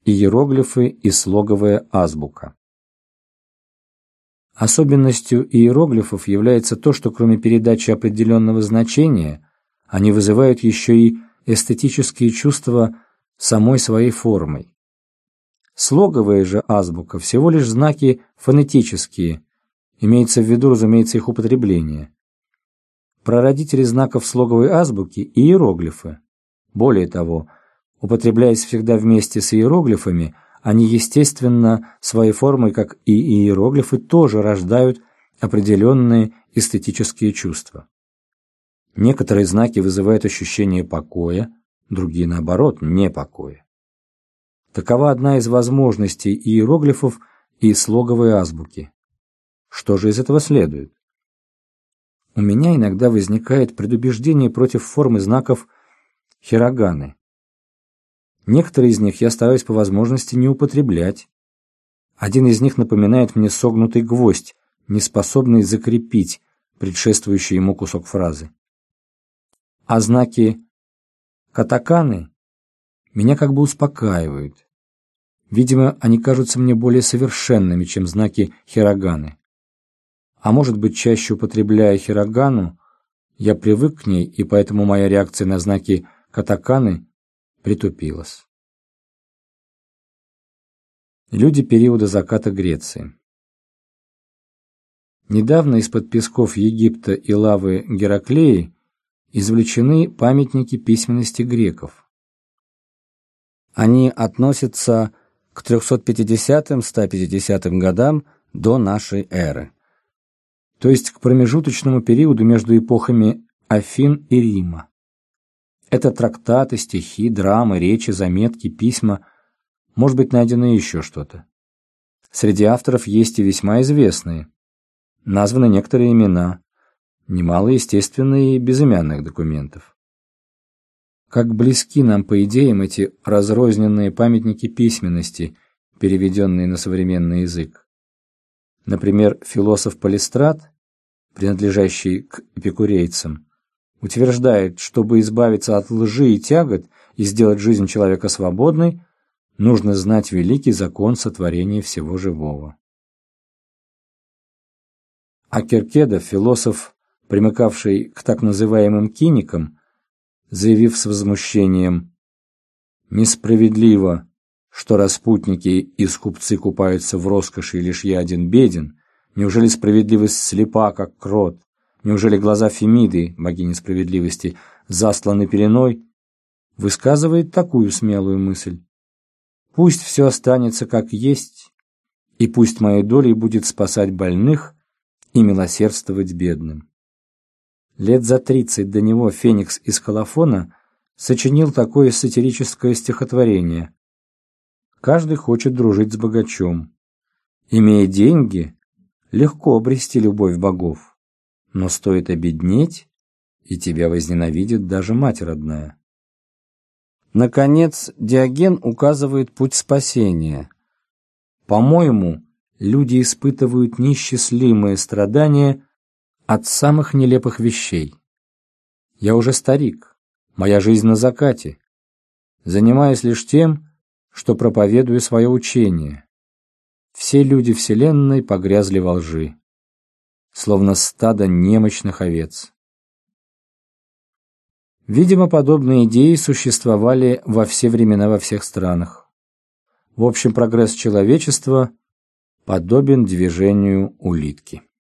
иероглифы и слоговая азбука. Особенностью иероглифов является то, что кроме передачи определенного значения, они вызывают еще и эстетические чувства самой своей формой. Слоговая же азбука всего лишь знаки фонетические, имеется в виду, разумеется, их употребление. Прародители знаков слоговой азбуки – иероглифы. Более того, употребляясь всегда вместе с иероглифами, они, естественно, своей формой, как и иероглифы, тоже рождают определенные эстетические чувства. Некоторые знаки вызывают ощущение покоя, другие, наоборот, непокоя. Такова одна из возможностей иероглифов и слоговой азбуки. Что же из этого следует? У меня иногда возникает предубеждение против формы знаков хироганы. Некоторые из них я стараюсь по возможности не употреблять. Один из них напоминает мне согнутый гвоздь, не способный закрепить предшествующий ему кусок фразы. А знаки катаканы меня как бы успокаивают. Видимо, они кажутся мне более совершенными, чем знаки хироганы. А может быть, чаще употребляя хирогану, я привык к ней, и поэтому моя реакция на знаки катаканы притупилась. Люди периода заката Греции. Недавно из-под песков Египта и лавы Гераклеи извлечены памятники письменности греков. Они относятся к 350-150 годам до нашей эры, то есть к промежуточному периоду между эпохами Афин и Рима. Это трактаты, стихи, драмы, речи, заметки, письма, может быть, найдено еще что-то. Среди авторов есть и весьма известные. Названы некоторые имена, немало, естественно, и безымянных документов. Как близки нам по идеям эти разрозненные памятники письменности, переведенные на современный язык. Например, философ Полистрат, принадлежащий к эпикурейцам, утверждает, чтобы избавиться от лжи и тягот и сделать жизнь человека свободной, нужно знать великий закон сотворения всего живого. А Керкедов, философ, примыкавший к так называемым киникам, заявив с возмущением: «Несправедливо, что распутники и скупцы купаются в роскоши, и лишь я один беден. Неужели справедливость слепа, как крот? Неужели глаза Фемиды, богини справедливости, засланы пеленой?» высказывает такую смелую мысль: «Пусть все останется как есть, и пусть моей долей будет спасать больных и милосердствовать бедным». Лет за 30 до него Феникс из Колофона сочинил такое сатирическое стихотворение: «Каждый хочет дружить с богачом. Имея деньги, легко обрести любовь богов, но стоит обеднеть, и тебя возненавидит даже мать родная». Наконец, Диоген указывает путь спасения. «По-моему, люди испытывают неисчислимые страдания от самых нелепых вещей. Я уже старик, моя жизнь на закате. Занимаюсь лишь тем, что проповедую свое учение. Все люди вселенной погрязли во лжи, словно стадо немощных овец». Видимо, подобные идеи существовали во все времена во всех странах. В общем, прогресс человечества подобен движению улитки.